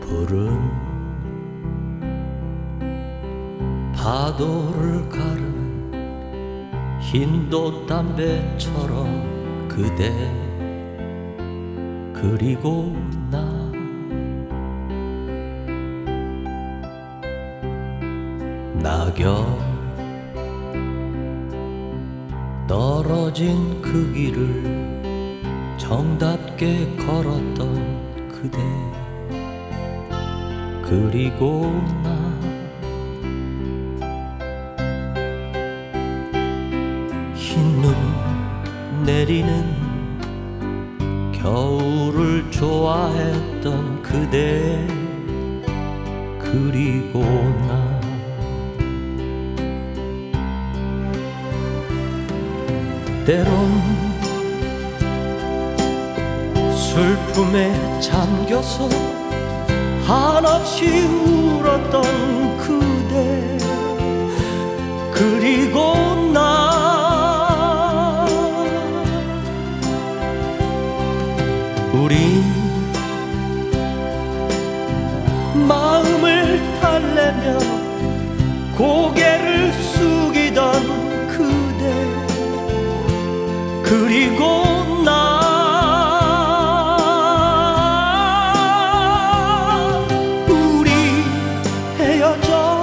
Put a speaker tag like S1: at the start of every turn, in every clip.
S1: 푸른 파도를 가르는 흰 돛담배처럼 그대 그리고 나 낙엽 떨어진 그 길을 정답게 걸었던 그대 그리고 나 흰눈 내리는 겨울을 좋아했던 그대 그리고 나 때론 슬픔에 잠겨서 한없이 울었던 그대 그리고 나 우린 마음을 달래며 고개를 숙이던 그대 그리고 나 우리 헤어져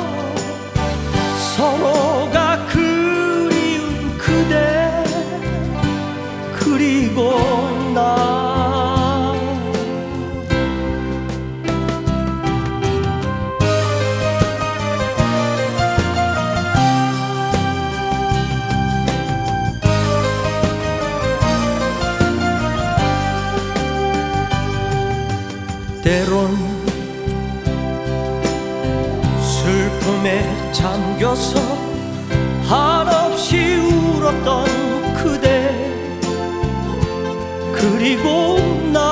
S1: 서로가 그리운 그대 그리고 나 때론 슬픔에 잠겨서 한없이 울었던 그대 그리고 나